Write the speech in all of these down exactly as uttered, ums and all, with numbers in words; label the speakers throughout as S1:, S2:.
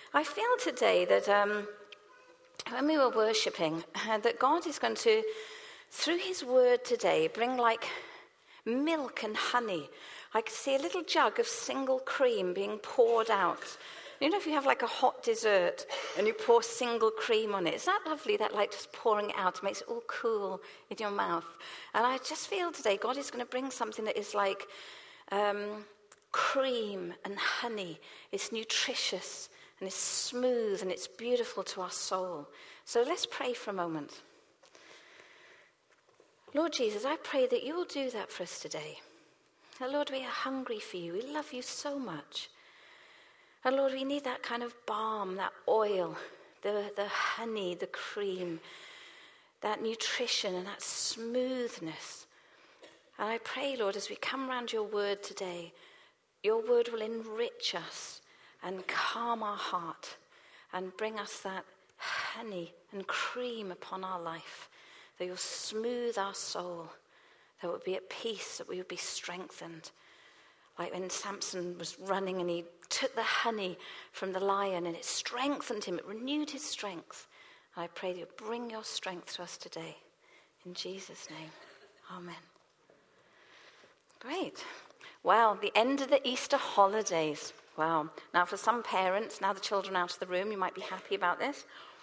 S1: I feel today that um, when we were worshipping, uh, that God is going to, through his word today, bring like milk and honey. I could see a little jug of single cream being poured out. You know, if you have like a hot dessert and you pour single cream on it, is that lovely? That like just pouring it out makes it all cool in your mouth. And I just feel today God is going to bring something that is like um, cream and honey. It's nutritious and it's smooth and it's beautiful to our soul. So let's pray for a moment. Lord Jesus, I pray that you will do that for us today. And Lord, we are hungry for you. We love you so much. And Lord, we need that kind of balm, that oil, the, the honey, the cream, that nutrition and that smoothness. And I pray, Lord, as we come around your word today, your word will enrich us and calm our heart and bring us that honey and cream upon our life, that you'll smooth our soul, that we'll be at peace, that we will be strengthened. Like when Samson was running and he took the honey from the lion and it strengthened him, it renewed his strength. And I pray that you bring your strength to us today. In Jesus' name, amen. Great. Well, the end of the Easter holidays. Wow. Now for some parents, now the children are out of the room, you might be happy about this.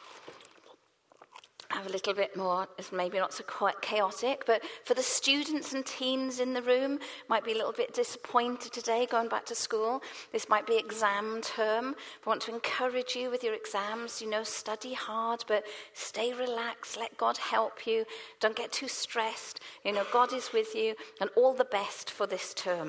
S1: Have a little bit more, it's maybe not so quite chaotic, but for the students and teens in the room, might be a little bit disappointed today going back to school. This might be exam term. I want to encourage you with your exams, you know, study hard, but stay relaxed, let God help you. Don't get too stressed. You know, God is with you, and all the best for this term.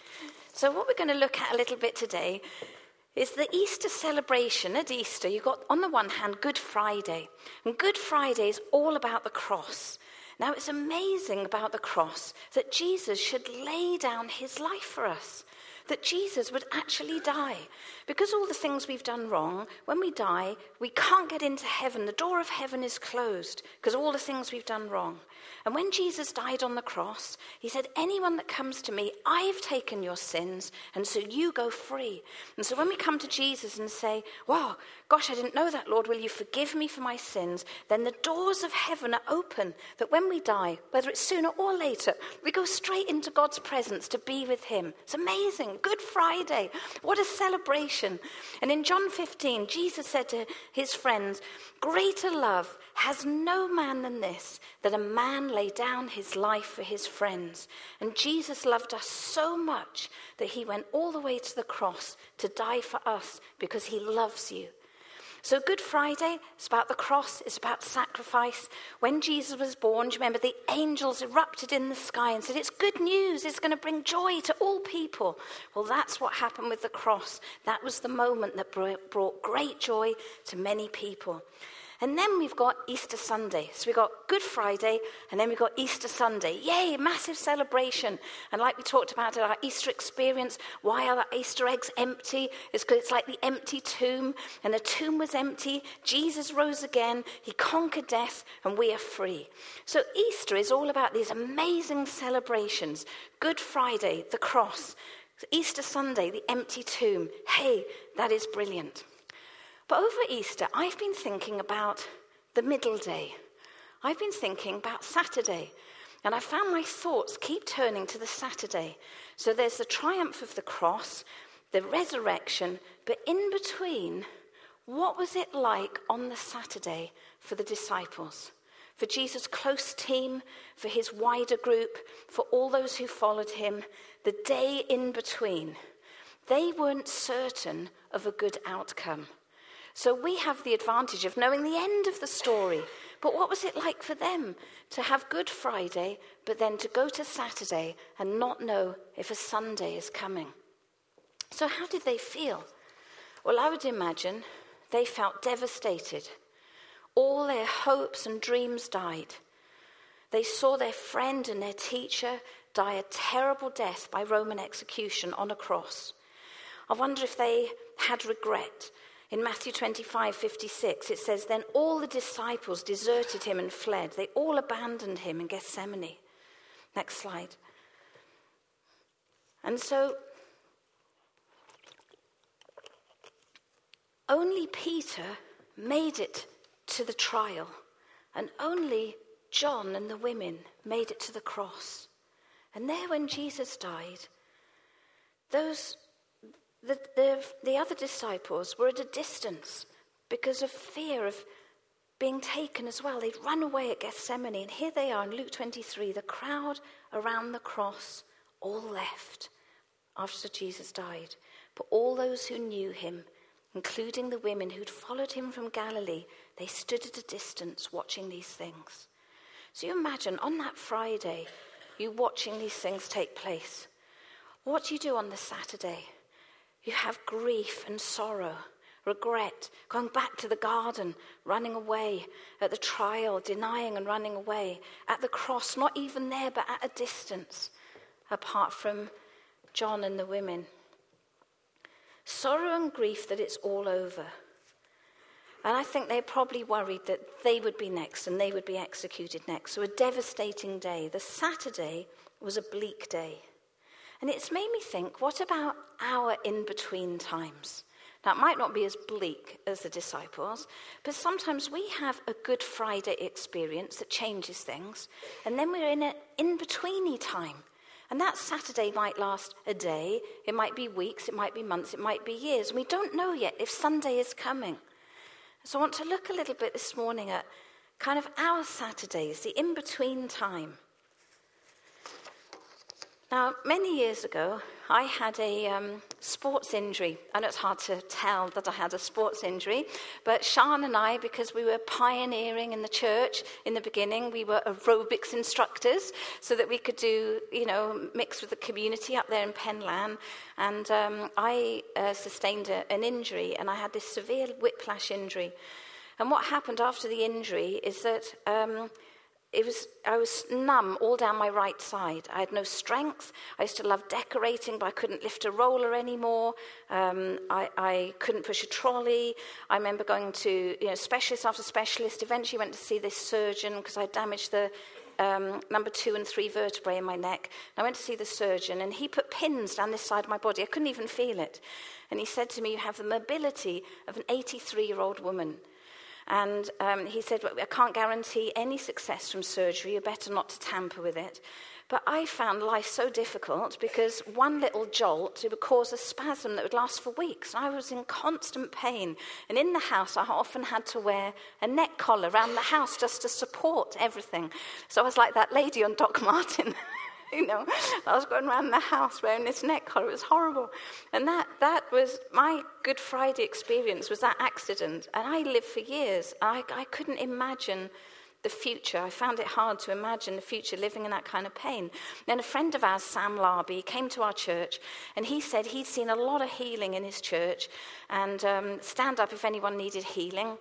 S1: So what we're going to look at a little bit today is the Easter celebration. At Easter, you've got, on the one hand, Good Friday. And Good Friday is all about the cross. Now, it's amazing about the cross that Jesus should lay down his life for us, that Jesus would actually die. Because all the things we've done wrong, when we die, we can't get into heaven. The door of heaven is closed because of all the things we've done wrong. And when Jesus died on the cross, he said, anyone that comes to me, I've taken your sins, and so you go free. And so when we come to Jesus and say, wow, gosh, I didn't know that, Lord, will you forgive me for my sins? Then the doors of heaven are open, that when we die, whether it's sooner or later, we go straight into God's presence to be with him. It's amazing. Good Friday. What a celebration. And in John fifteen, Jesus said to his friends, greater love has no man than this, that a man lay down his life for his friends. And Jesus loved us so much that he went all the way to the cross to die for us because he loves you. So Good Friday is about the cross, it's about sacrifice. When Jesus was born, do you remember the angels erupted in the sky and said, it's good news, it's going to bring joy to all people. Well, that's what happened with the cross. That was the moment that brought great joy to many people. And then we've got Easter Sunday. So we've got Good Friday, and then we've got Easter Sunday. Yay, massive celebration. And like we talked about at our Easter experience, why are the Easter eggs empty? It's because it's like the empty tomb, and the tomb was empty. Jesus rose again. He conquered death, and we are free. So Easter is all about these amazing celebrations. Good Friday, the cross. Easter Sunday, the empty tomb. Hey, that is brilliant. But over Easter, I've been thinking about the middle day. I've been thinking about Saturday. And I found my thoughts keep turning to the Saturday. So there's the triumph of the cross, the resurrection, but in between, what was it like on the Saturday for the disciples? For Jesus' close team, for his wider group, for all those who followed him, the day in between. They weren't certain of a good outcome. So we have the advantage of knowing the end of the story. But what was it like for them to have Good Friday, but then to go to Saturday and not know if a Sunday is coming? So how did they feel? Well, I would imagine they felt devastated. All their hopes and dreams died. They saw their friend and their teacher die a terrible death by Roman execution on a cross. I wonder if they had regret. In Matthew twenty-five fifty-six, it says, then all the disciples deserted him and fled. They all abandoned him in Gethsemane. Next slide. And so, only Peter made it to the trial, and only John and the women made it to the cross. And there when Jesus died, those the, the, the other disciples were at a distance because of fear of being taken as well. They'd run away at Gethsemane, and here they are in Luke twenty-three, the crowd around the cross all left after Jesus died. But all those who knew him, including the women who'd followed him from Galilee, they stood at a distance watching these things. So you imagine on that Friday, you watching these things take place. What do you do on the Saturday? You have grief and sorrow, regret, going back to the garden, running away, at the trial, denying and running away, at the cross, not even there, but at a distance, apart from John and the women. Sorrow and grief that it's all over. And I think they're probably worried that they would be next and they would be executed next. So a devastating day. The Saturday was a bleak day. And it's made me think, what about our in-between times? Now, it might not be as bleak as the disciples, but sometimes we have a Good Friday experience that changes things, and then we're in an in-betweeny time. And that Saturday might last a day, it might be weeks, it might be months, it might be years. And we don't know yet if Sunday is coming. So I want to look a little bit this morning at kind of our Saturdays, the in-between time. Now, many years ago, I had a um, sports injury. I know it's hard to tell that I had a sports injury, but Sean and I, because we were pioneering in the church in the beginning, we were aerobics instructors so that we could do, you know, mix with the community up there in Penlan. And um, I uh, sustained a, an injury, and I had this severe whiplash injury. And what happened after the injury is that Um, It was, I was numb all down my right side. I had no strength. I used to love decorating, but I couldn't lift a roller anymore. Um, I, I couldn't push a trolley. I remember going to, you know, specialist after specialist. Eventually went to see this surgeon because I damaged the um, number two and three vertebrae in my neck. And I went to see the surgeon, and he put pins down this side of my body. I couldn't even feel it. And he said to me, "You have the mobility of an eighty-three-year-old woman." And um, he said, well, "I can't guarantee any success from surgery. You're better not to tamper with it." But I found life so difficult because one little jolt, it would cause a spasm that would last for weeks. I was in constant pain. And in the house, I often had to wear a neck collar around the house just to support everything. So I was like that lady on Doc Martin. You know, I was going around the house wearing this neck collar. It was horrible. And that, that was my Good Friday experience, was that accident. And I lived for years. I, I couldn't imagine the future. I found it hard to imagine the future living in that kind of pain. Then a friend of ours, Sam Larby, came to our church, and he said he'd seen a lot of healing in his church, and um, stand up if anyone needed healing.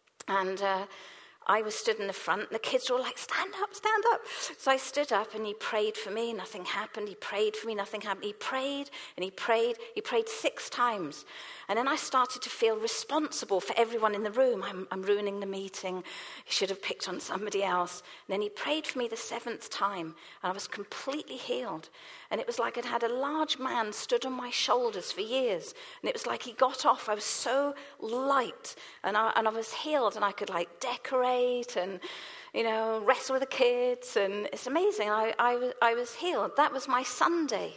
S1: And Uh, I was stood in the front, and the kids were all like, "Stand up, stand up." So I stood up, and he prayed for me. Nothing happened. He prayed for me. Nothing happened. He prayed, and he prayed. He prayed six times. And then I started to feel responsible for everyone in the room. I'm, I'm ruining the meeting. He should have picked on somebody else. And then he prayed for me the seventh time, and I was completely healed. And it was like I'd had a large man stood on my shoulders for years. And it was like he got off. I was so light, and I, and I was healed, and I could like decorate and, you know, wrestle with the kids. And it's amazing. I, I, was, I was healed. That was my Sunday.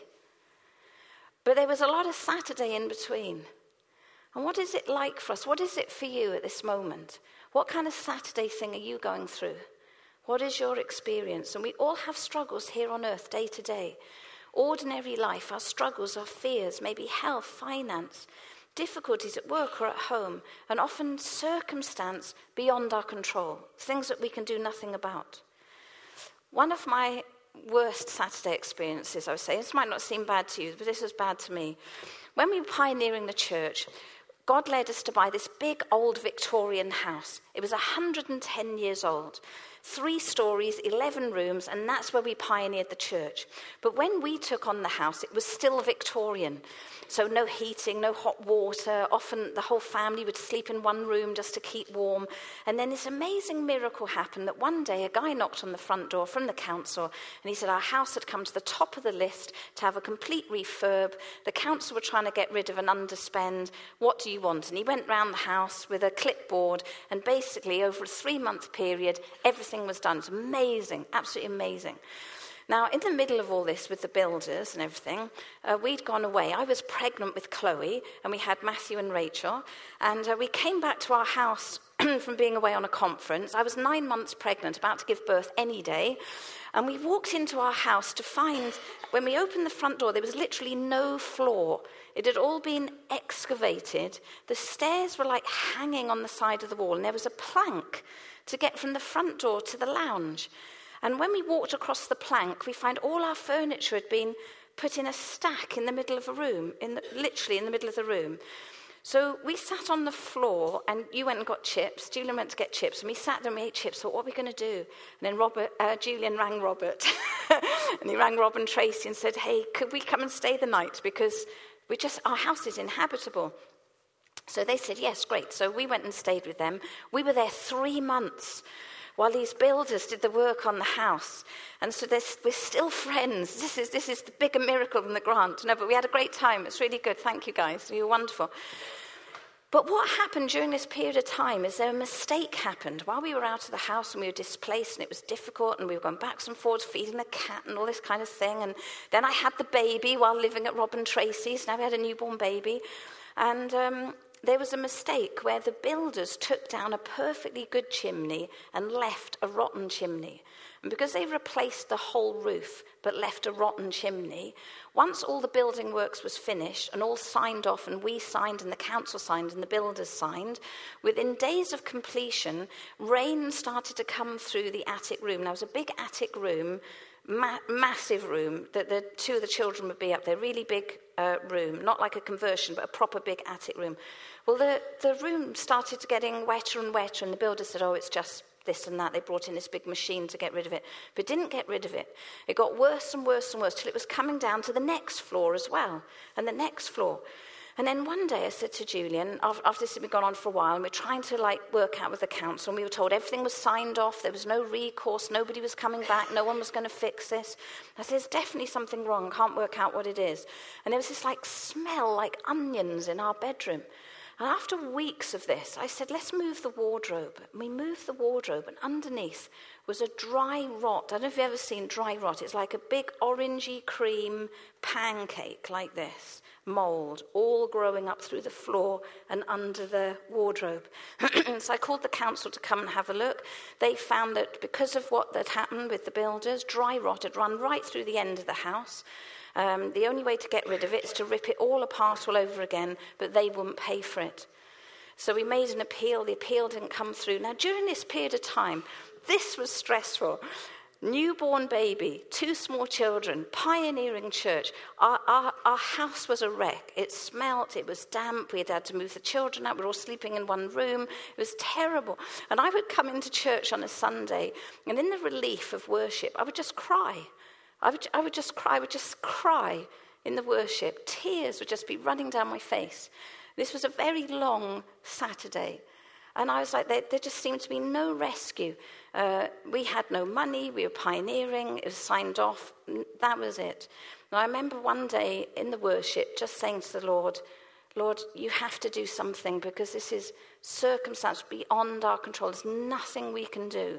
S1: But there was a lot of Saturday in between. And what is it like for us? What is it for you at this moment? What kind of Saturday thing are you going through? What is your experience? And we all have struggles here on earth day to day. Ordinary life, our struggles, our fears, maybe health, finance, difficulties at work or at home, and often circumstance beyond our control, things that we can do nothing about. One of my worst Saturday experiences, I would say, this might not seem bad to you, but this was bad to me. When we were pioneering the church, God led us to buy this big old Victorian house. It was one hundred ten years old. Three stories, eleven rooms, and that's where we pioneered the church. But when we took on the house, it was still Victorian. So no heating, no hot water. Often the whole family would sleep in one room just to keep warm. And then this amazing miracle happened that one day a guy knocked on the front door from the council, and he said our house had come to the top of the list to have a complete refurb. The council were trying to get rid of an underspend. What do you want? And he went round the house with a clipboard, and basically over a three-month period, everything was done. It's amazing, absolutely amazing. Now, in the middle of all this with the builders and everything, uh, we'd gone away. I was pregnant with Chloe, and we had Matthew and Rachel, and uh, we came back to our house from being away on a conference. I was nine months pregnant, about to give birth any day, and we walked into our house to find, when we opened the front door, there was literally no floor. It had all been excavated. The stairs were like hanging on the side of the wall, and there was a plank to get from the front door to the lounge. And when we walked across the plank, we find all our furniture had been put in a stack in the middle of a room, in the, literally in the middle of the room. So we sat on the floor, and you went and got chips. Julian went to get chips, and we sat there and we ate chips. Thought, what are we going to do? And then Robert, uh, Julian rang Robert, and he rang Rob and Tracy and said, hey, could we come and stay the night? Because we just our house is inhabitable. So they said, yes, great. So we went and stayed with them. We were there three months. While these builders did the work on the house. And so we're still friends. This is this is the bigger miracle than the grant. No, but we had a great time. It's really good. Thank you, guys. You were wonderful. But what happened during this period of time is there a mistake happened. While we were out of the house and we were displaced and it was difficult and we were going backwards and forwards, feeding the cat and all this kind of thing. And then I had the baby while living at Rob and Tracy's. Now we had a newborn baby. And Um, there was a mistake where the builders took down a perfectly good chimney and left a rotten chimney. And because they replaced the whole roof but left a rotten chimney, once all the building works was finished and all signed off, and we signed and the council signed and the builders signed, within days of completion, rain started to come through the attic room. Now, it was a big attic room, ma- massive room, that the two of the children would be up there, really big uh, room, not like a conversion, but a proper big attic room. Well, the, the room started getting wetter and wetter, and the builder said, oh, it's just this and that. They brought in this big machine to get rid of it, but didn't get rid of it. It got worse and worse and worse till it was coming down to the next floor as well, and the next floor. And then one day I said to Julian, after this had been going on for a while, and we we're trying to like work out with the council, and we were told everything was signed off, there was no recourse, nobody was coming back, no one was going to fix this. I said, there's definitely something wrong, can't work out what it is. And there was this like smell like onions in our bedroom. And after weeks of this, I said, let's move the wardrobe. And we moved the wardrobe, and underneath was a dry rot. I don't know if you've ever seen dry rot. It's like a big orangey cream pancake like this, mold, all growing up through the floor and under the wardrobe. So I called the council to come and have a look. They found that because of what had happened with the builders, dry rot had run right through the end of the house. Um, the only way to get rid of it is to rip it all apart all over again, but they wouldn't pay for it. So we made an appeal. The appeal didn't come through. Now, during this period of time, this was stressful. Newborn baby, two small children, pioneering church. Our, our, our house was a wreck. It smelt, it was damp. We had had to move the children out. We were all sleeping in one room. It was terrible. And I would come into church on a Sunday, and in the relief of worship, I would just cry. I would, I would just cry, I would just cry in the worship. Tears would just be running down my face. This was a very long Saturday. And I was like, there, there just seemed to be no rescue. Uh, we had no money, we were pioneering, it was signed off, that was it. And I remember one day in the worship just saying to the Lord, Lord, you have to do something because this is circumstance beyond our control. There's nothing we can do.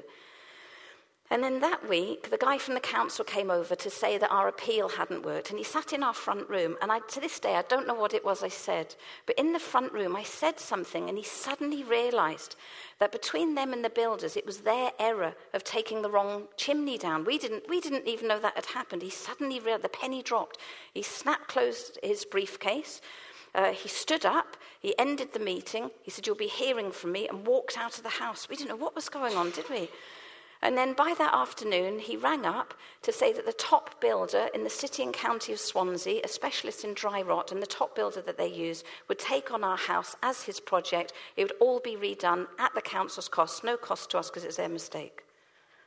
S1: And then that week, the guy from the council came over to say that our appeal hadn't worked. And he sat in our front room. And I, to this day, I don't know what it was I said. But in the front room, I said something. And he suddenly realized that between them and the builders, it was their error of taking the wrong chimney down. We didn't, we didn't even know that had happened. He suddenly realized the penny dropped. He snapped closed his briefcase. Uh, he stood up. He ended the meeting. He said, you'll be hearing from me, and walked out of the house. We didn't know what was going on, did we? And then by that afternoon, he rang up to say that the top builder in the city and county of Swansea, a specialist in dry rot, and the top builder that they use, would take on our house as his project. It would all be redone at the council's cost, no cost to us because it's their mistake.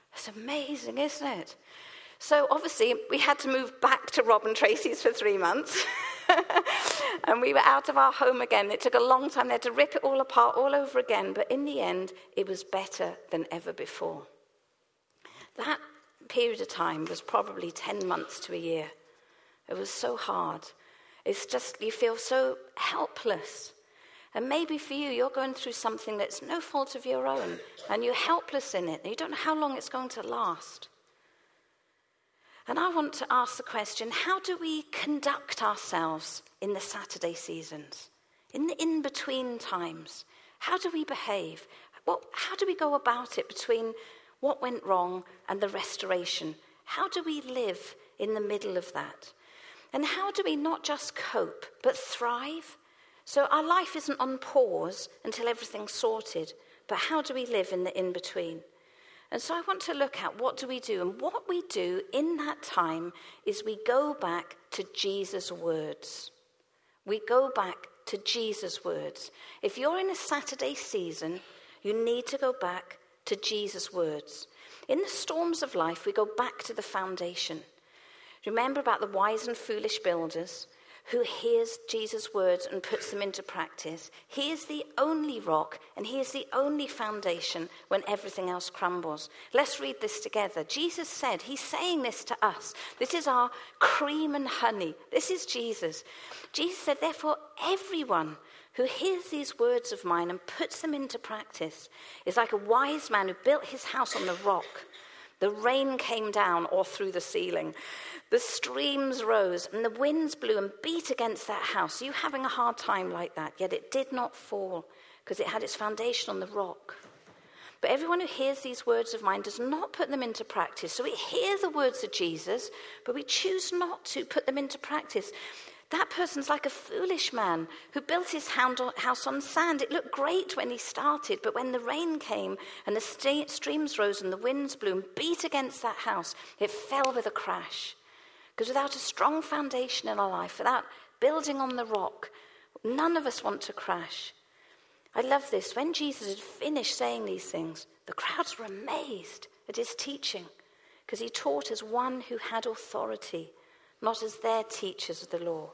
S1: It's amazing, isn't it? So obviously we had to move back to Rob and Tracy's for three months. And we were out of our home again. It took a long time. They had to rip it all apart all over again. But in the end, it was better than ever before. That period of time was probably ten months to a year. It was so hard. It's just, you feel so helpless. And maybe for you, you're going through something that's no fault of your own, and you're helpless in it, and you don't know how long it's going to last. And I want to ask the question, how do we conduct ourselves in the Saturday seasons, in the in-between times? How do we behave? Well, how do we go about it between what went wrong and the restoration? How do we live in the middle of that? And how do we not just cope, but thrive? So our life isn't on pause until everything's sorted, but how do we live in the in-between? And so I want to look at what do we do. And what we do in that time is we go back to Jesus' words. We go back to Jesus' words. If you're in a Saturday season, you need to go back to Jesus' words. In the storms of life, we go back to the foundation. Remember about the wise and foolish builders who hears Jesus' words and puts them into practice. He is the only rock, and he is the only foundation when everything else crumbles. Let's read this together. Jesus said, he's saying this to us. This is our cream and honey. This is Jesus. Jesus said, therefore, everyone who hears these words of mine and puts them into practice is like a wise man who built his house on the rock. The rain came down or through the ceiling. The streams rose and the winds blew and beat against that house. Are you having a hard time like that? Yet it did not fall because it had its foundation on the rock. But everyone who hears these words of mine does not put them into practice. So we hear the words of Jesus, but we choose not to put them into practice. That person's like a foolish man who built his house on sand. It looked great when he started, but when the rain came and the st- streams rose and the winds blew and beat against that house, it fell with a crash. Because without a strong foundation in our life, without building on the rock, none of us want to crash. I love this. When Jesus had finished saying these things, the crowds were amazed at his teaching, because he taught as one who had authority, not as their teachers of the law.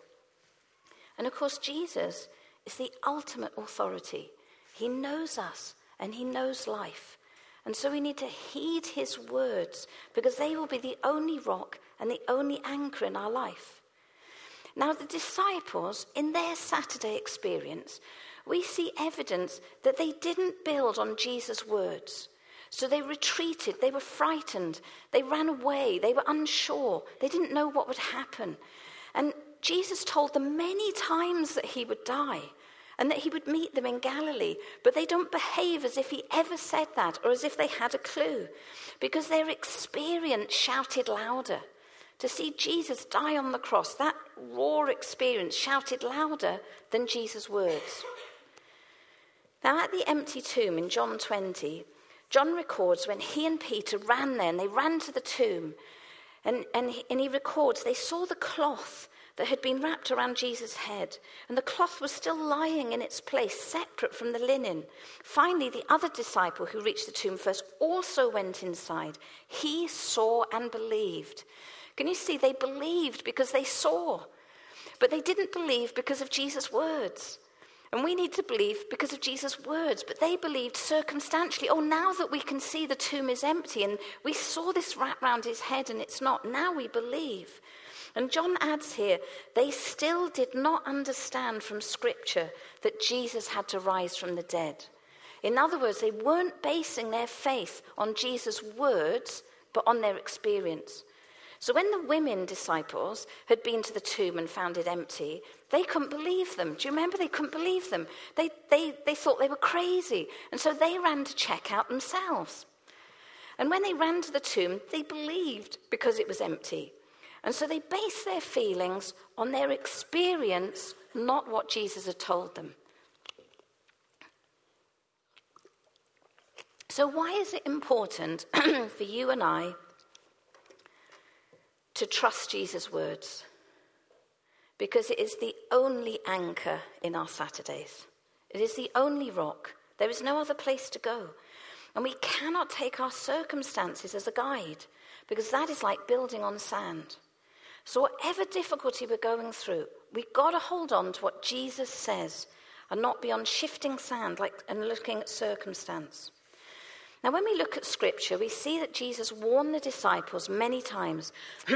S1: And of course, Jesus is the ultimate authority. He knows us and he knows life. And so we need to heed his words, because they will be the only rock and the only anchor in our life. Now, the disciples, in their Saturday experience, we see evidence that they didn't build on Jesus' words. So they retreated, they were frightened, they ran away, they were unsure, they didn't know what would happen. And Jesus told them many times that he would die and that he would meet them in Galilee, but they don't behave as if he ever said that or as if they had a clue, because their experience shouted louder. To see Jesus die on the cross, that raw experience shouted louder than Jesus' words. Now, at the empty tomb in John twenty, John records when he and Peter ran there, and they ran to the tomb, and, and, he, and he records they saw the cloth that had been wrapped around Jesus' head, and the cloth was still lying in its place, separate from the linen. Finally, the other disciple who reached the tomb first also went inside. He saw and believed. Can you see? They believed because they saw, but they didn't believe because of Jesus' words. And we need to believe because of Jesus' words, but they believed circumstantially. Oh, now that we can see the tomb is empty and we saw this wrap round his head and it's not, now we believe. And John adds here, they still did not understand from Scripture that Jesus had to rise from the dead. In other words, they weren't basing their faith on Jesus' words, but on their experience. So when the women disciples had been to the tomb and found it empty, they couldn't believe them. Do you remember? They couldn't believe them. They, they, they thought they were crazy. And so they ran to check out themselves. And when they ran to the tomb, they believed because it was empty. And so they based their feelings on their experience, not what Jesus had told them. So why is it important for you and I to trust Jesus' words? Because it is the only anchor in our Saturdays. It is the only rock. There is no other place to go. And we cannot take our circumstances as a guide, because that is like building on sand. So whatever difficulty we're going through, we've got to hold on to what Jesus says and not be on shifting sand like and looking at circumstance. Now, when we look at Scripture, we see that Jesus warned the disciples many times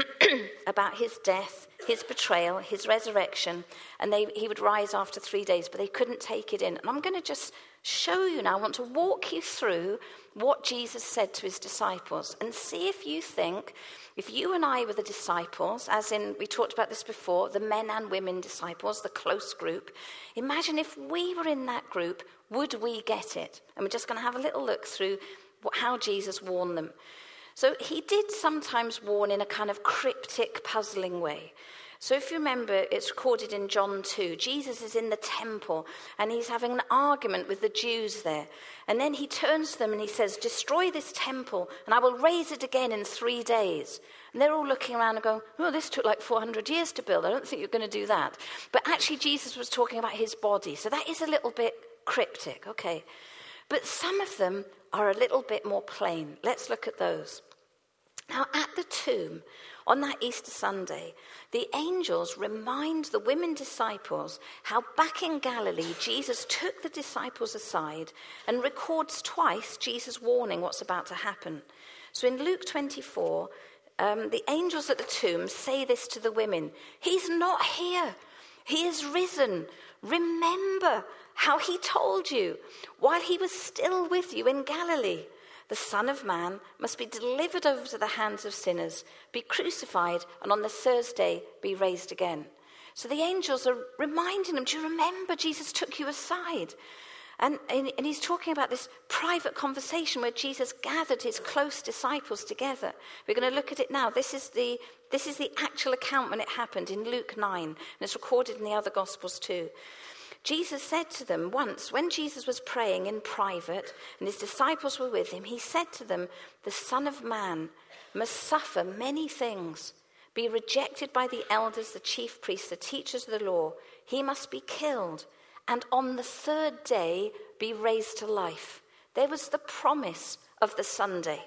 S1: about his death, his betrayal, his resurrection, and they, he would rise after three days, but they couldn't take it in. And I'm going to just show you now, I want to walk you through what Jesus said to his disciples and see if you think, if you and I were the disciples, as in, we talked about this before, the men and women disciples, the close group, imagine if we were in that group, would we get it? And we're just going to have a little look through how Jesus warned them. So he did sometimes warn in a kind of cryptic, puzzling way. So if you remember, it's recorded in John two. Jesus is in the temple and he's having an argument with the Jews there. And then he turns to them and he says, destroy this temple and I will raise it again in three days. And they're all looking around and going, oh, this took like four hundred years to build. I don't think you're going to do that. But actually Jesus was talking about his body. So that is a little bit cryptic, okay. But some of them are a little bit more plain. Let's look at those. Now, at the tomb, on that Easter Sunday, the angels remind the women disciples how back in Galilee, Jesus took the disciples aside and records twice Jesus warning what's about to happen. So in Luke twenty-four, um, the angels at the tomb say this to the women, he's not here, he is risen. Remember how he told you while he was still with you in Galilee. The Son of Man must be delivered over to the hands of sinners, be crucified, and on the Thursday be raised again. So the angels are reminding them, do you remember Jesus took you aside? And, and, and he's talking about this private conversation where Jesus gathered his close disciples together. We're going to look at it now. This is the, this is the actual account when it happened in Luke nine, and it's recorded in the other Gospels too. Jesus said to them once, when Jesus was praying in private and his disciples were with him, he said to them, the Son of Man must suffer many things, be rejected by the elders, the chief priests, the teachers of the law. He must be killed and on the third day be raised to life. There was the promise of the Sunday.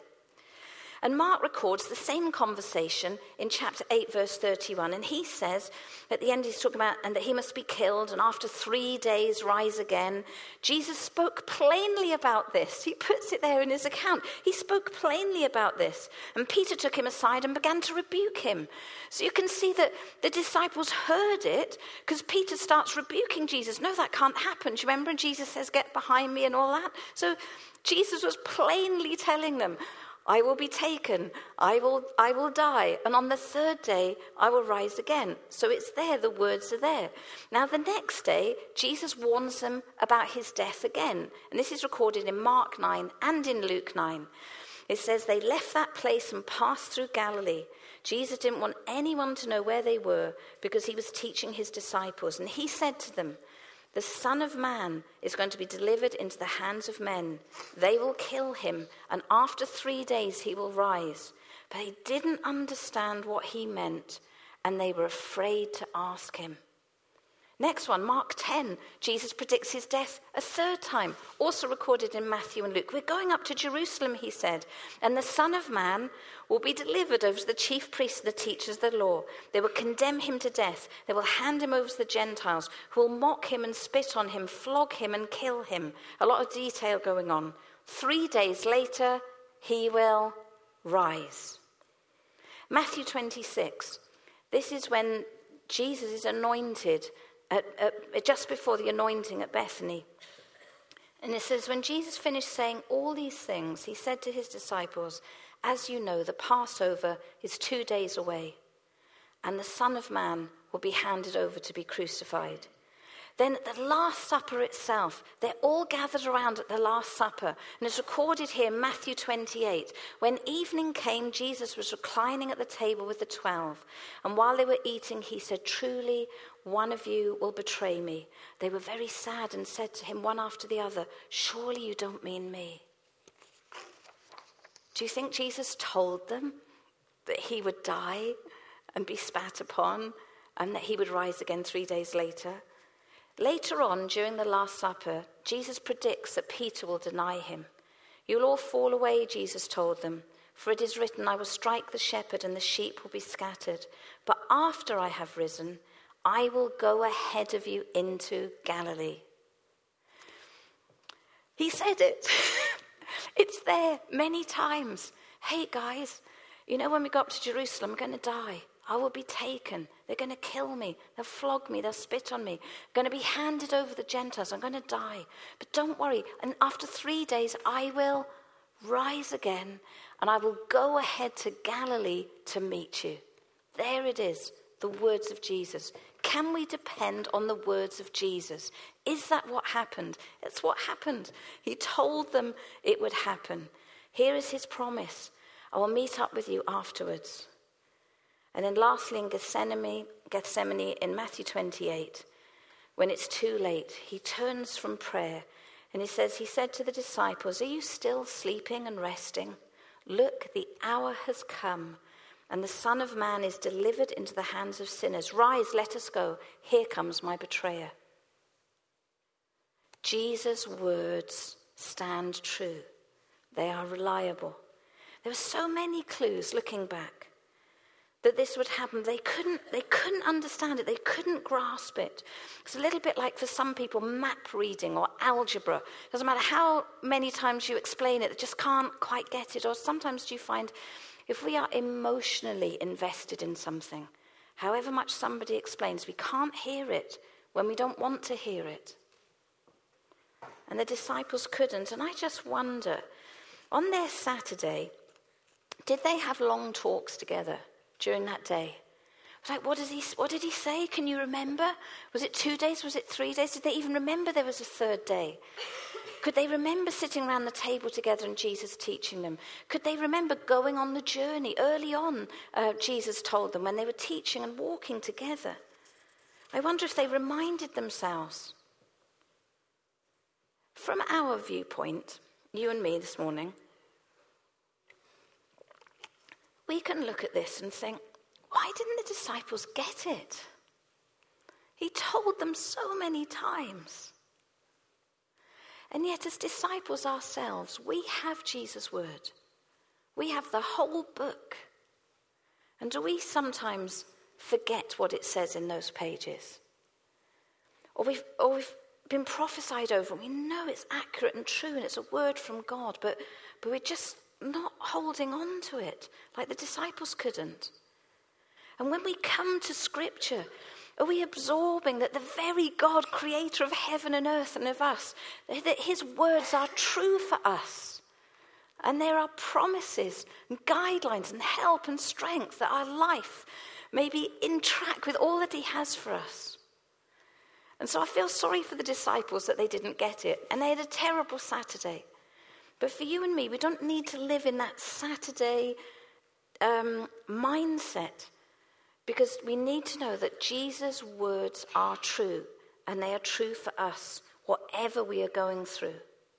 S1: And Mark records the same conversation in chapter eight, verse thirty-one. And he says, at the end he's talking about, and that he must be killed and after three days rise again. Jesus spoke plainly about this. He puts it there in his account. He spoke plainly about this. And Peter took him aside and began to rebuke him. So you can see that the disciples heard it because Peter starts rebuking Jesus. No, that can't happen. Do you remember? And Jesus says, get behind me and all that. So Jesus was plainly telling them, I will be taken, I will I will die, and on the third day I will rise again. So it's there, the words are there. Now the next day, Jesus warns them about his death again. And this is recorded in Mark nine and in Luke nine. It says they left that place and passed through Galilee. Jesus didn't want anyone to know where they were because he was teaching his disciples. And he said to them, the Son of Man is going to be delivered into the hands of men. They will kill him, and after three days he will rise. But they didn't understand what he meant, and they were afraid to ask him. Next one, Mark ten. Jesus predicts his death a third time, also recorded in Matthew and Luke. We're going up to Jerusalem, he said, and the Son of Man will be delivered over to the chief priests and the teachers of the law. They will condemn him to death. They will hand him over to the Gentiles, who will mock him and spit on him, flog him and kill him. A lot of detail going on. Three days later, he will rise. Matthew twenty-six. This is when Jesus is anointed At, at, just before the anointing at Bethany. And it says, when Jesus finished saying all these things, he said to his disciples, as you know, the Passover is two days away, and the Son of Man will be handed over to be crucified. Then at the Last Supper itself, they're all gathered around at the Last Supper. And it's recorded here in Matthew twenty-eight. When evening came, Jesus was reclining at the table with the twelve. And while they were eating, he said, truly, one of you will betray me. They were very sad and said to him one after the other, surely you don't mean me. Do you think Jesus told them that he would die and be spat upon and that he would rise again three days later? Later on, during the Last Supper, Jesus predicts that Peter will deny him. You'll all fall away, Jesus told them. For it is written, I will strike the shepherd and the sheep will be scattered. But after I have risen, I will go ahead of you into Galilee. He said it. It's there many times. Hey guys, you know when we go up to Jerusalem, I'm going to die. I will be taken. They're going to kill me. They'll flog me. They'll spit on me. I'm going to be handed over to the Gentiles. I'm going to die. But don't worry. And after three days, I will rise again and I will go ahead to Galilee to meet you. There it is, the words of Jesus. Can we depend on the words of Jesus? Is that what happened? It's what happened. He told them it would happen. Here is his promise. I will meet up with you afterwards. And then lastly, in Gethsemane, Gethsemane in Matthew twenty-eight, when it's too late, he turns from prayer and he says, he said to the disciples, are you still sleeping and resting? Look, the hour has come and the Son of Man is delivered into the hands of sinners. Rise, let us go. Here comes my betrayer. Jesus' words stand true. They are reliable. There were so many clues looking back that this would happen. They couldn't, they couldn't understand it. They couldn't grasp it. It's a little bit like for some people map reading or algebra. Doesn't matter how many times you explain it, they just can't quite get it. Or sometimes do you find if we are emotionally invested in something, however much somebody explains, we can't hear it when we don't want to hear it. And the disciples couldn't. And I just wonder, on their Saturday, did they have long talks together during that day? Like, what, does he, what did he say? Can you remember? Was it two days? Was it three days? Did they even remember there was a third day? Could they remember sitting around the table together and Jesus teaching them? Could they remember going on the journey? Early on, uh, Jesus told them when they were teaching and walking together. I wonder if they reminded themselves. From our viewpoint, you and me this morning, we can look at this and think, why didn't the disciples get it? He told them so many times. And yet as disciples ourselves, we have Jesus' word. We have the whole book. And do we sometimes forget what it says in those pages? Or we've, or we've been prophesied over, and we know it's accurate and true, and it's a word from God, but, but we're just not holding on to it like the disciples couldn't. And when we come to Scripture, are we absorbing that the very God, creator of heaven and earth and of us, that his words are true for us? And there are promises and guidelines and help and strength that our life may be in track with all that he has for us. And so I feel sorry for the disciples that they didn't get it. And they had a terrible Saturday. But for you and me, we don't need to live in that Saturday um, mindset, because we need to know that Jesus' words are true, and they are true for us, whatever we are going through.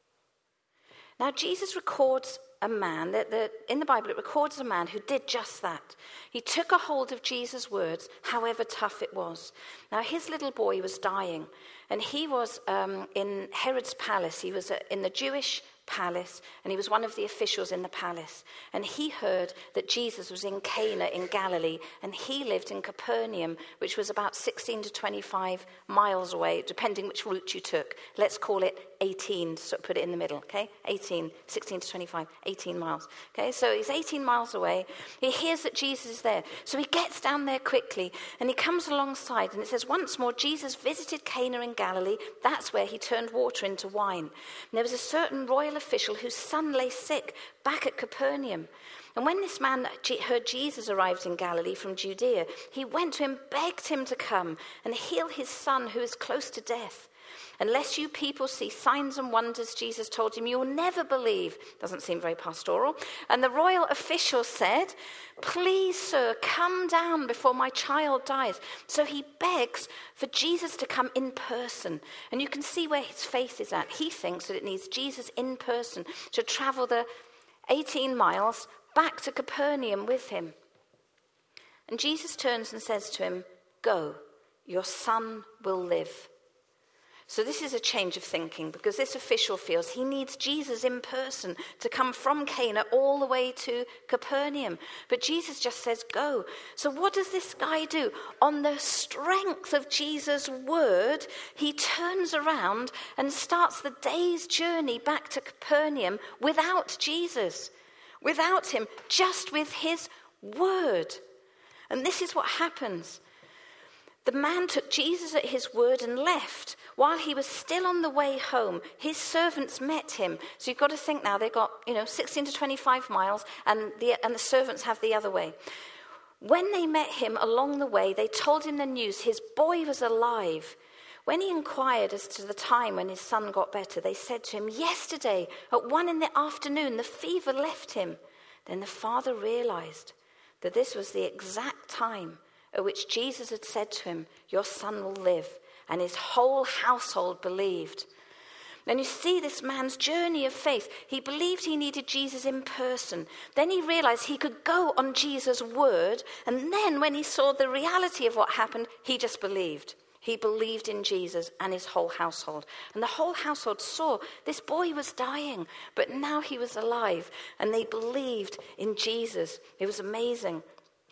S1: Now, Jesus records a man, that the, in the Bible it records a man who did just that. He took a hold of Jesus' words, however tough it was. Now, his little boy was dying, and he was um, in Herod's palace. He was uh, in the Jewish palace, and he was one of the officials in the palace. And he heard that Jesus was in Cana in Galilee, and he lived in Capernaum, which was about sixteen to twenty-five miles away, depending which route you took. Let's call it eighteen, so put it in the middle, okay? eighteen, sixteen to twenty-five, eighteen miles. Okay, so he's eighteen miles away. He hears that Jesus is there. So he gets down there quickly, and he comes alongside, and it says, once more, Jesus visited Cana in Galilee. That's where he turned water into wine. And there was a certain royal official whose son lay sick back at Capernaum. And when this man heard Jesus arrived in Galilee from Judea, he went to him, begged him to come and heal his son who is close to death. Unless you people see signs and wonders, Jesus told him, you will never believe. Doesn't seem very pastoral. And the royal official said, please, sir, come down before my child dies. So he begs for Jesus to come in person. And you can see where his faith is at. He thinks that it needs Jesus in person to travel the eighteen miles back to Capernaum with him. And Jesus turns and says to him, go, your son will live. So this is a change of thinking, because this official feels he needs Jesus in person to come from Cana all the way to Capernaum. But Jesus just says, go. So what does this guy do? On the strength of Jesus' word, he turns around and starts the day's journey back to Capernaum without Jesus, without him, just with his word. And this is what happens. The man took Jesus at his word and left. While he was still on the way home, his servants met him. So you've got to think now, they've got, you know, sixteen to twenty-five miles, and the, and the servants have the other way. When they met him along the way, they told him the news. His boy was alive. When he inquired as to the time when his son got better, they said to him, yesterday at one in the afternoon, the fever left him. Then the father realized that this was the exact time at which Jesus had said to him, your son will live, and his whole household believed. Then you see this man's journey of faith. He believed he needed Jesus in person. Then he realized he could go on Jesus' word, and then when he saw the reality of what happened, he just believed. He believed in Jesus and his whole household. And the whole household saw this boy was dying, but now he was alive, and they believed in Jesus. It was amazing.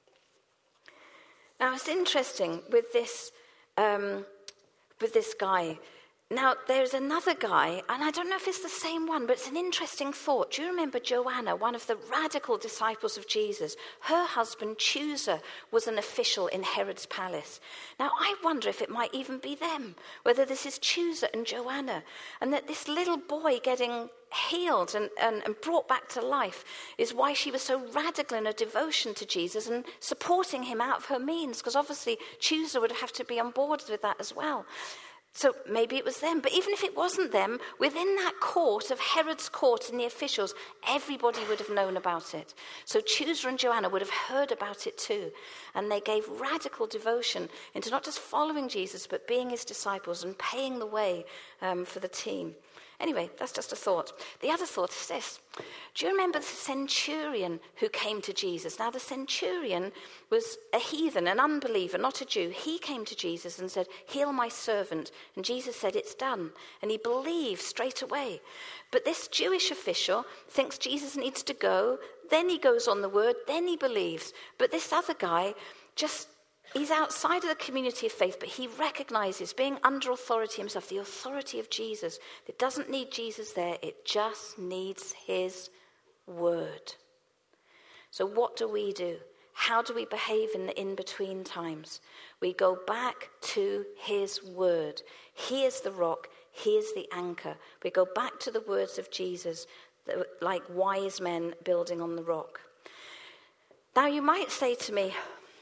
S1: Now, it's interesting with this, um, with this guy. Now, there's another guy, and I don't know if it's the same one, but it's an interesting thought. Do you remember Joanna, one of the radical disciples of Jesus? Her husband, Chusa, was an official in Herod's palace. Now, I wonder if it might even be them, whether this is Chusa and Joanna, and that this little boy getting healed and, and, and brought back to life is why she was so radical in her devotion to Jesus and supporting him out of her means, because obviously Chusa would have to be on board with that as well. So maybe it was them. But even if it wasn't them, within that court of Herod's court and the officials, everybody would have known about it. So Chusa and Joanna would have heard about it too. And they gave radical devotion into not just following Jesus, but being his disciples and paying the way um, for the team. Anyway, that's just a thought. The other thought is this. Do you remember the centurion who came to Jesus? Now, the centurion was a heathen, an unbeliever, not a Jew. He came to Jesus and said, heal my servant. And Jesus said, it's done. And he believed straight away. But this Jewish official thinks Jesus needs to go. Then he goes on the word. Then he believes. But this other guy just... he's outside of the community of faith, but he recognizes, being under authority himself, the authority of Jesus. It doesn't need Jesus there. It just needs his word. So what do we do? How do we behave in the in-between times? We go back to his word. He is the rock. He is the anchor. We go back to the words of Jesus, like wise men building on the rock. Now, you might say to me,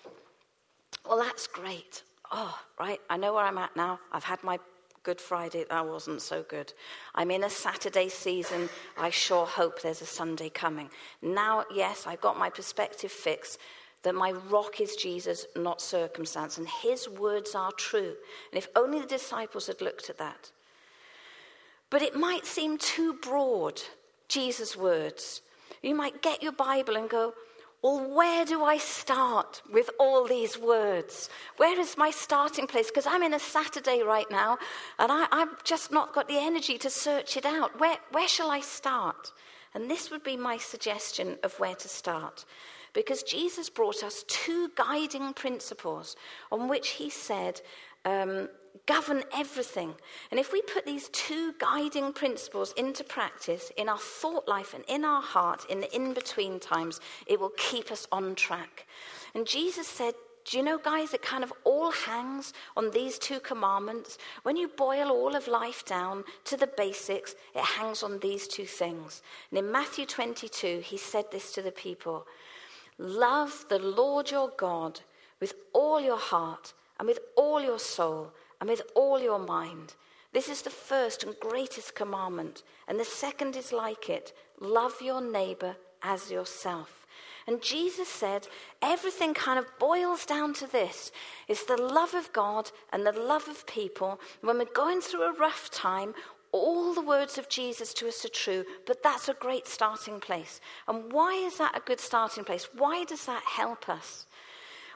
S1: well, that's great. Oh, right, I know where I'm at now. I've had my Good Friday. That wasn't so good. I'm in a Saturday season. I sure hope there's a Sunday coming. Now, yes, I've got my perspective fixed, that my rock is Jesus, not circumstance, and his words are true. And if only the disciples had looked at that. But it might seem too broad, Jesus' words. You might get your Bible and go, well, where do I start with all these words? Where is my starting place? Because I'm in a Saturday right now, and I, I've just not got the energy to search it out. Where, where shall I start? And this would be my suggestion of where to start. Because Jesus brought us two guiding principles on which he said, um, govern everything. And if we put these two guiding principles into practice in our thought life and in our heart in the in-between times, it will keep us on track. And Jesus said, do you know, guys, it kind of all hangs on these two commandments. When you boil all of life down to the basics, it hangs on these two things. And in Matthew twenty-two, he said this to the people, love the Lord your God with all your heart and with all your soul and with all your mind. This is the first and greatest commandment. And the second is like it. Love your neighbor as yourself. And Jesus said, everything kind of boils down to this. It's the love of God and the love of people. When we're going through a rough time, all the words of Jesus to us are true, but that's a great starting place. And why is that a good starting place? Why does that help us?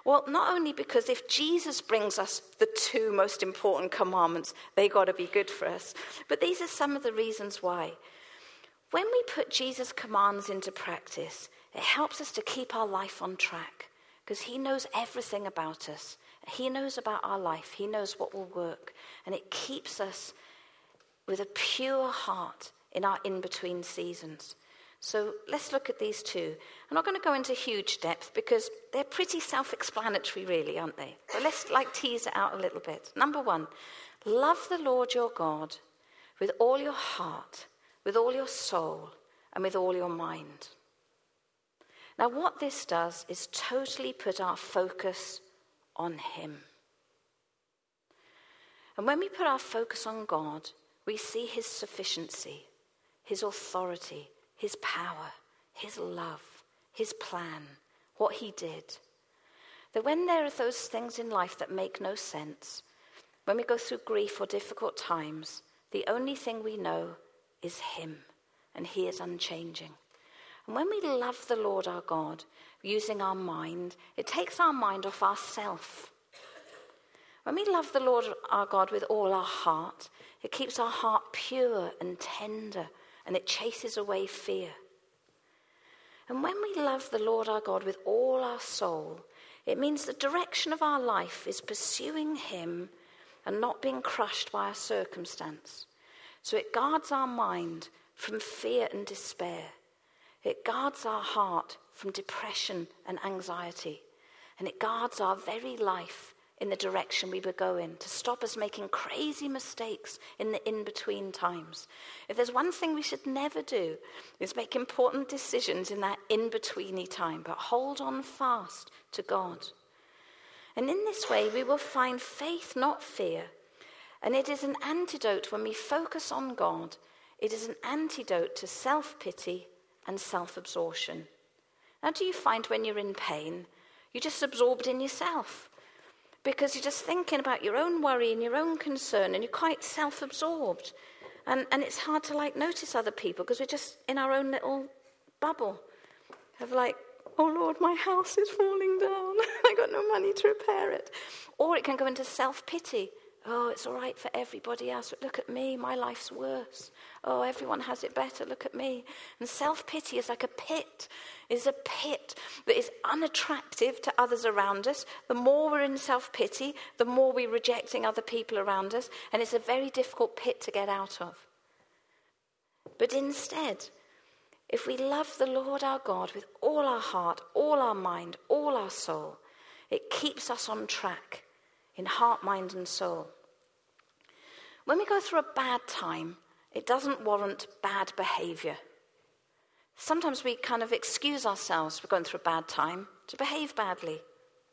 S1: Well, not only because if Jesus brings us the two most important commandments, they got to be good for us, but these are some of the reasons why. When we put Jesus' commands into practice, it helps us to keep our life on track because he knows everything about us. He knows about our life. He knows what will work. And it keeps us with a pure heart in our in-between seasons. So let's look at these two. I'm not going to go into huge depth because they're pretty self-explanatory really, aren't they? But let's like tease it out a little bit. Number one, love the Lord your God with all your heart, with all your soul, and with all your mind. Now what this does is totally put our focus on him. And when we put our focus on God, we see his sufficiency, his authority, his power, his love, his plan, what he did. That when there are those things in life that make no sense, when we go through grief or difficult times, the only thing we know is him, and he is unchanging. And when we love the Lord our God, using our mind, it takes our mind off ourself. When we love the Lord our God with all our heart, it keeps our heart pure and tender, and it chases away fear. And when we love the Lord our God with all our soul, it means the direction of our life is pursuing him and not being crushed by our circumstance. So it guards our mind from fear and despair. It guards our heart from depression and anxiety. And it guards our very life in the direction we would go in, to stop us making crazy mistakes in the in-between times. If there's one thing we should never do, is make important decisions in that in-betweeny time, but hold on fast to God. And in this way, we will find faith, not fear. And it is an antidote when we focus on God. It is an antidote to self-pity and self-absorption. Now, do you find when you're in pain, you're just absorbed in yourself? Because you're just thinking about your own worry and your own concern, and you're quite self-absorbed. And, and it's hard to, like, notice other people because we're just in our own little bubble of, like, oh, Lord, my house is falling down. I got no money to repair it. Or it can go into self-pity. Oh, it's all right for everybody else, but look at me, my life's worse. Oh, everyone has it better, look at me. And self-pity is like a pit, is a pit that is unattractive to others around us. The more we're in self-pity, the more we're rejecting other people around us, and it's a very difficult pit to get out of. But instead, if we love the Lord our God with all our heart, all our mind, all our soul, it keeps us on track in heart, mind, and soul. When we go through a bad time, it doesn't warrant bad behavior. Sometimes we kind of excuse ourselves for going through a bad time to behave badly.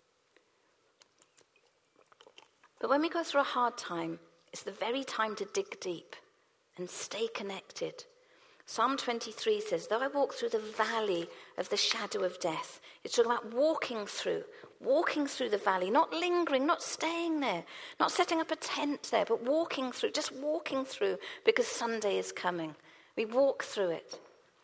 S1: But when we go through a hard time, it's the very time to dig deep and stay connected. Psalm twenty-three says, though I walk through the valley of the shadow of death, it's talking about walking through, walking through the valley, not lingering, not staying there, not setting up a tent there, but walking through, just walking through because Sunday is coming. We walk through it.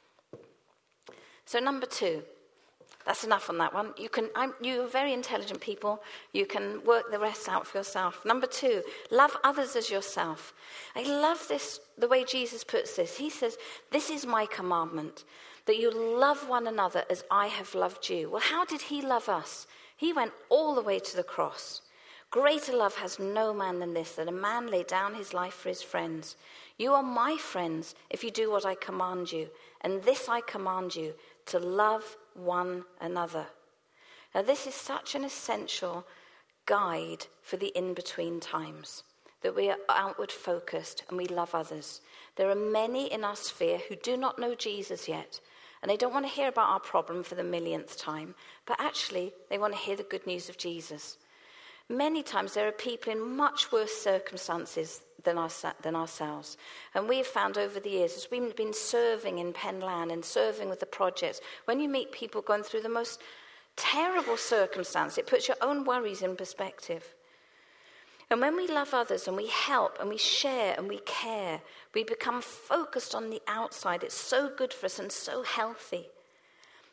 S1: So number two, that's enough on that one. You can, I'm, you're very intelligent people. You can work the rest out for yourself. Number two, love others as yourself. I love this, the way Jesus puts this. He says, this is my commandment, that you love one another as I have loved you. Well, how did he love us? He went all the way to the cross. Greater love has no man than this, that a man lay down his life for his friends. You are my friends if you do what I command you. And this I command you, to love one another. Now, this is such an essential guide for the in-between times, that we are outward focused and we love others. There are many in our sphere who do not know Jesus yet, and they don't want to hear about our problem for the millionth time, but actually they want to hear the good news of Jesus. Many times there are people in much worse circumstances than, our, than ourselves. And we have found over the years, as we've been serving in Penlan and serving with the projects, when you meet people going through the most terrible circumstance, it puts your own worries in perspective. And when we love others and we help and we share and we care, we become focused on the outside. It's so good for us and so healthy.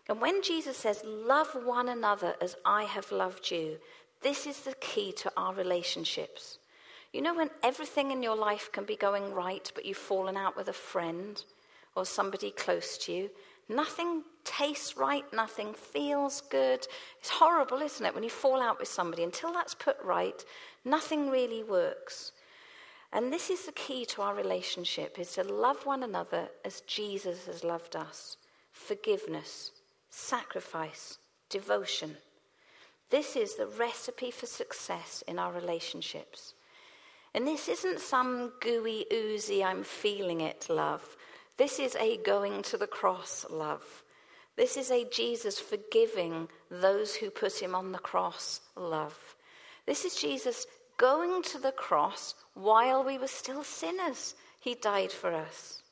S1: And when Jesus says, love one another as I have loved you, this is the key to our relationships. You know, when everything in your life can be going right, but you've fallen out with a friend or somebody close to you, nothing tastes right, nothing feels good. It's horrible, isn't it, when you fall out with somebody? Until that's put right, nothing really works. And this is the key to our relationship, is to love one another as Jesus has loved us. Forgiveness, sacrifice, devotion. This is the recipe for success in our relationships. And this isn't some gooey, oozy, I'm feeling it love. This is a going to the cross love. This is a Jesus forgiving those who put him on the cross love. This is Jesus going to the cross while we were still sinners. He died for us.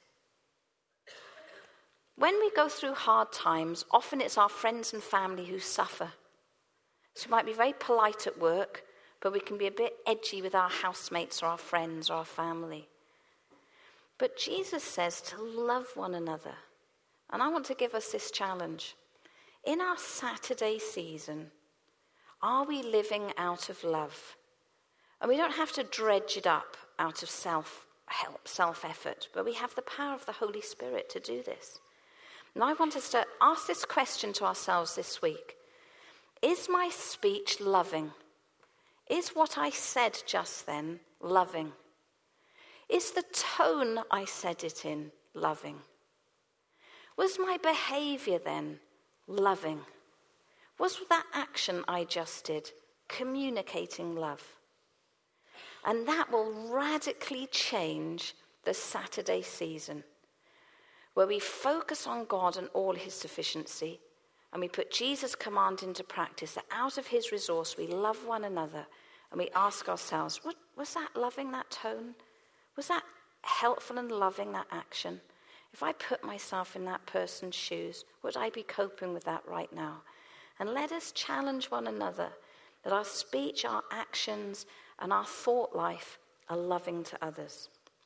S1: When we go through hard times, often it's our friends and family who suffer. So we might be very polite at work, but we can be a bit edgy with our housemates or our friends or our family. But Jesus says to love one another. And I want to give us this challenge. In our Saturday season, are we living out of love? And we don't have to dredge it up out of self-help, self-effort, but we have the power of the Holy Spirit to do this. And I want us to ask this question to ourselves this week. Is my speech loving? Is what I said just then loving? Is the tone I said it in loving? Was my behavior then loving? Was that action I just did communicating love? And that will radically change the Saturday season, where we focus on God and all his sufficiency, and we put Jesus' command into practice, that out of his resource we love one another, and we ask ourselves, what, was that loving, that tone? Was that helpful and loving, that action? If I put myself in that person's shoes, would I be coping with that right now? And let us challenge one another that our speech, our actions, and our thought life are loving to others.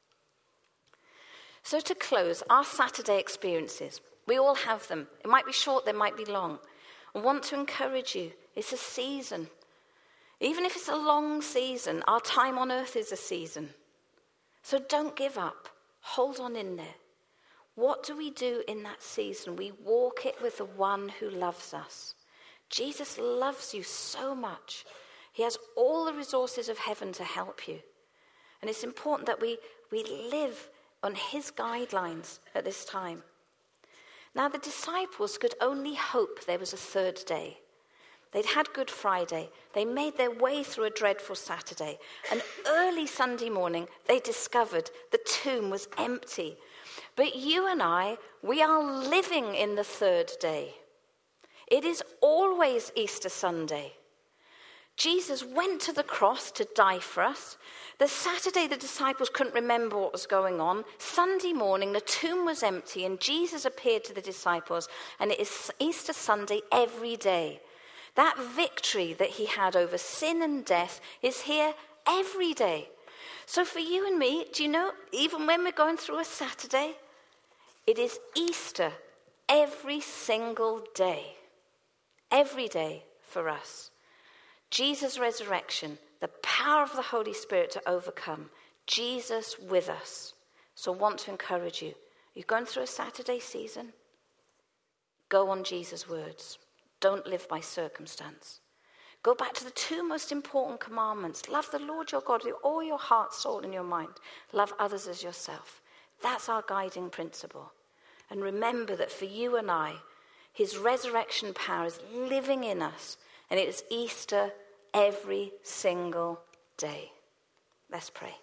S1: So to close, our Saturday experiences, we all have them. It might be short, they might be long. I want to encourage you, it's a season. Even if it's a long season, our time on earth is a season. So don't give up. Hold on in there. What do we do in that season? We walk it with the one who loves us. Jesus loves you so much. He has all the resources of heaven to help you. And it's important that we, we live on his guidelines at this time. Now, the disciples could only hope there was a third day. They'd had Good Friday. They made their way through a dreadful Saturday. And early Sunday morning, they discovered the tomb was empty. But you and I, we are living in the third day. It is always Easter Sunday. Jesus went to the cross to die for us. The Saturday, the disciples couldn't remember what was going on. Sunday morning, the tomb was empty, and Jesus appeared to the disciples. And it is Easter Sunday every day. That victory that he had over sin and death is here every day. So for you and me, do you know, even when we're going through a Saturday, it is Easter every single day. Every day for us. Jesus' resurrection, the power of the Holy Spirit to overcome. Jesus with us. So I want to encourage you. You're going through a Saturday season? Go on Jesus' words. Don't live by circumstance. Go back to the two most important commandments. Love the Lord your God with all your heart, soul, and your mind. Love others as yourself. That's our guiding principle. And remember that for you and I, his resurrection power is living in us. And it is Easter every single day. Let's pray.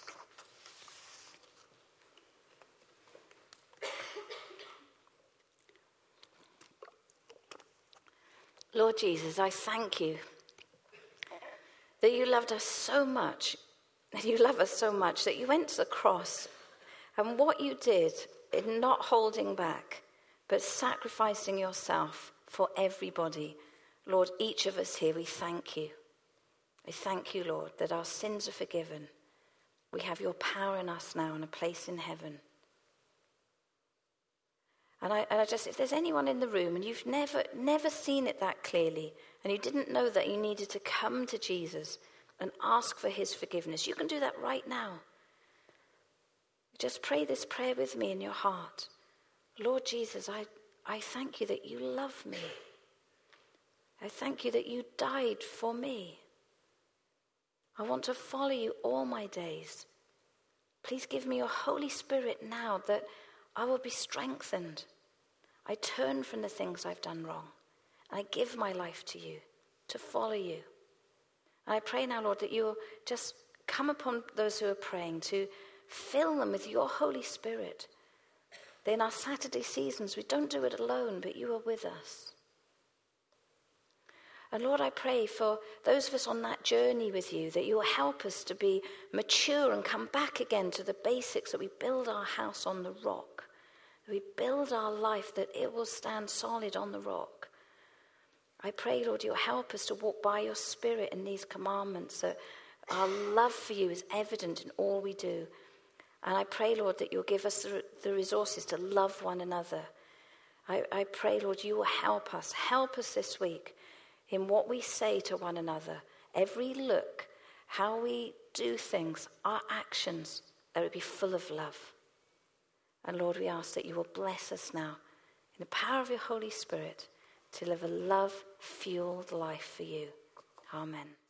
S1: Lord Jesus, I thank you that you loved us so much, that you love us so much, that you went to the cross, and what you did in not holding back, but sacrificing yourself for everybody. Lord, each of us here, we thank you. I thank you, Lord, that our sins are forgiven. We have your power in us now and a place in heaven. And I, and I just, if there's anyone in the room and you've never, never seen it that clearly, and you didn't know that you needed to come to Jesus and ask for his forgiveness, you can do that right now. Just pray this prayer with me in your heart. Lord Jesus, I, I thank you that you love me. I thank you that you died for me. I want to follow you all my days. Please give me your Holy Spirit now that I will be strengthened. I turn from the things I've done wrong. I give my life to you, to follow you. And I pray now, Lord, that you'll just come upon those who are praying, to fill them with your Holy Spirit. That in our Saturday seasons, we don't do it alone, but you are with us. And Lord, I pray for those of us on that journey with you, that you will help us to be mature and come back again to the basics, that we build our house on the rock, that we build our life, that it will stand solid on the rock. I pray, Lord, you'll help us to walk by your Spirit in these commandments, that our love for you is evident in all we do. And I pray, Lord, that you'll give us the, the resources to love one another. I, I pray, Lord, you will help us. Help us this week in what we say to one another, every look, how we do things, our actions, that it be full of love. And Lord, we ask that you will bless us now in the power of your Holy Spirit to live a love-fueled life for you. Amen.